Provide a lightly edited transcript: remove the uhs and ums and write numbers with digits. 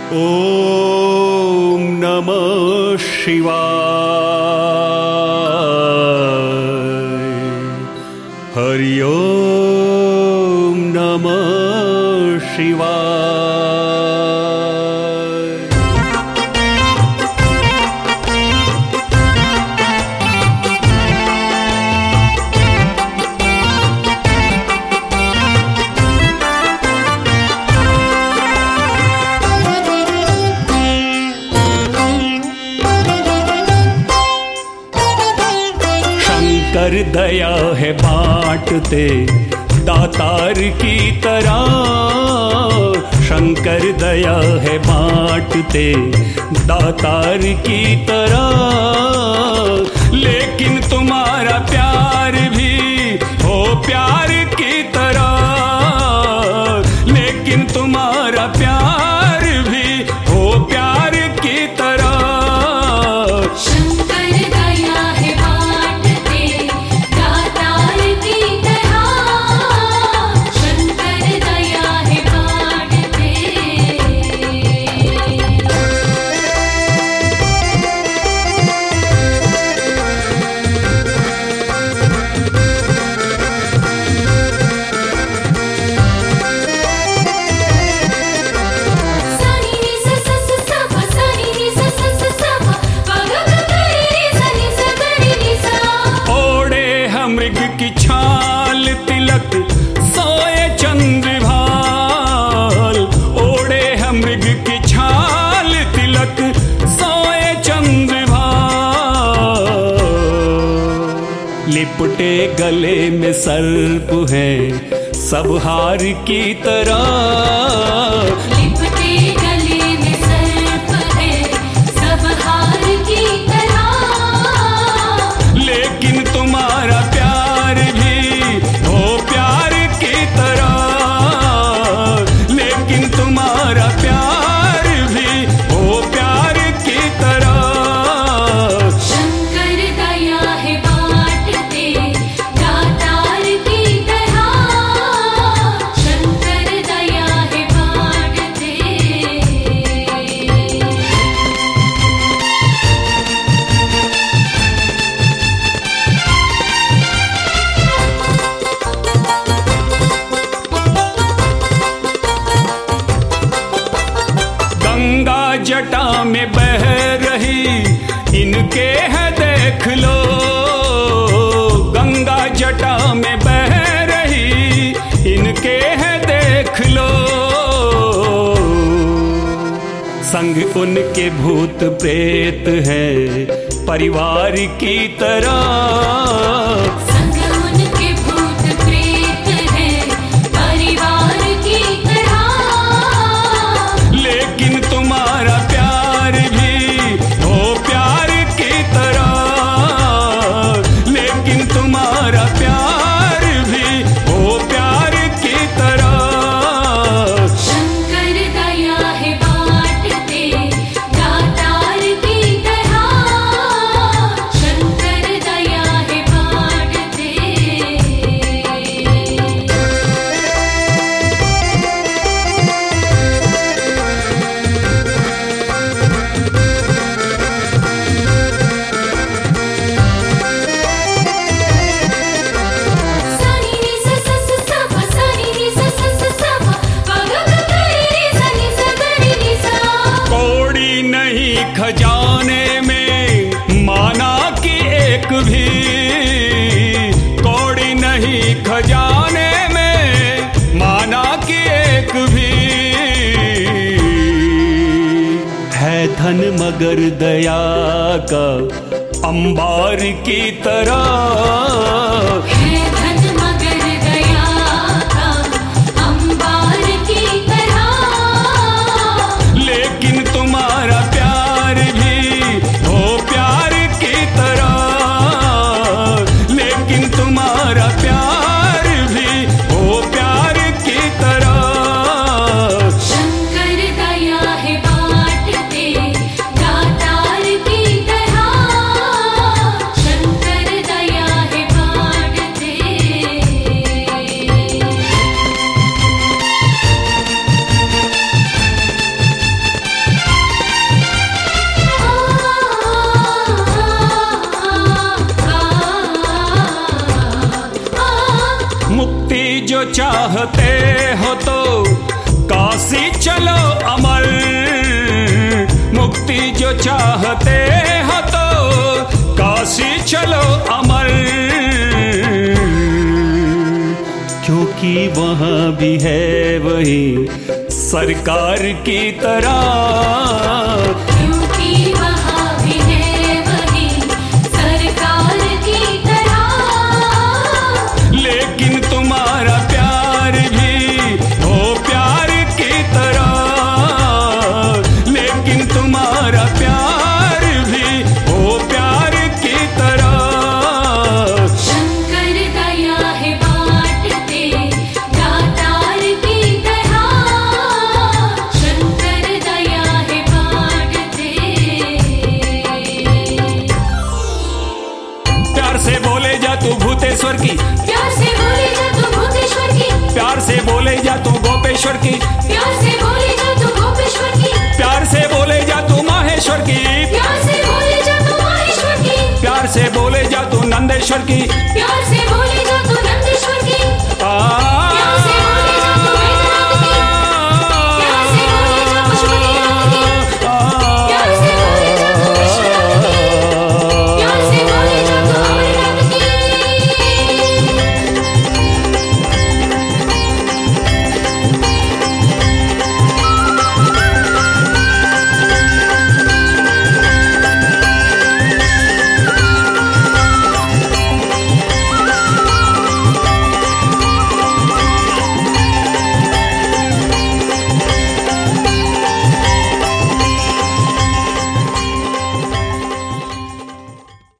ओम नमः शिवाय। हरि ओम नमः शिवाय। शंकर दया है बांटते दातार की तरह, शंकर दया है बांटते दातार की तरह, लेकिन तुम्हारा प्यार भी हो प्यार की तरह, लेकिन तुम्हारा प्यार भी हो प्यार की तरह। शंकर दया है बांटते दातार की तरह, शंकर दया है बांटते। सानी नी सा सा सा सा पा, सानी नी सा सा सा सा पा, पा गा गा गा रे रे सा नी सा गा रे रे सा। ओढ़े है मृग की छाल तिलक सोए चंद्रभाल, ओढ़े है मृग की छाल तिलक सोए चंद्रभाल, लिपटे गले में सर्प है सब हार की तरह, लिपटे गले में सर्प है सब हार की तरह, लेकिन तुम्हारा प्यार भी हो प्यार की तरह, लेकिन तुम्हारा प्यार भी हो प्यार की तरह। शंकर दया है बांटते दातार की तरह, शंकर दया है बांटते। गंगा जटा में बह रही इनके है देख लो, गंगा जटा में बह रही इनके है देख लो, संग उनके भूत प्रेत है परिवार की तरह, संग उनके भूत प्रेत है परिवार की तरह, लेकिन तुम्हारा प्यार भी हो प्यार की तरह, लेकिन तुम्हारा प्यार भी हो प्यार की तरह। शंकर दया है बांटते दातार की तरह, शंकर दया है बांटते। सानी नी सा सा सा सा पा, सानी नी सा सा सा सा पा, पा गा गा गा रे रे सा नी सा गा रे रे सा। कौड़ी नहीं खजाने में माना कि एक भी, कौड़ी नहीं खजाने में माना कि एक भी, है धन मगर दया का अंबार की तरह, है धन मगर दया का अंबार की तरह, लेकिन तुम्हारा प्यार भी हो प्यार की तरह, लेकिन तुम्हारा प्यार भी हो प्यार की तरह। शंकर दया है बांटते दातार की तरह, शंकर दया है बांटते। जो चाहते हो तो काशी चलो अमर, मुक्ति जो चाहते हो तो काशी चलो अमर, क्योंकि वहाँ भी है वही सरकार की तरह, क्योंकि वहाँ भी है वही सरकार की तरह, लेकिन तुम्हारा प्यार भी हो प्यार की तरह, लेकिन तुम्हारा प्यार भी हो प्यार की तरह। शंकर दया है बांटते दातार की तरह, शंकर दया है बांटते। प्यार से बोले जा तू भूतेश्वर की, प्यार से बोले जा तू भूतेश्वर की, प्यार से बोले जा तू गोपेश्वर की, प्यार से बोले जा तू गोपेश्वर की, प्यार से बोले जा तू माहेश्वर की, प्यार से बोले जा तू माहेश्वर की, प्यार से बोले जा तू नंदेश्वर की। प्यार से बोले जा तू नंदेश्वर की।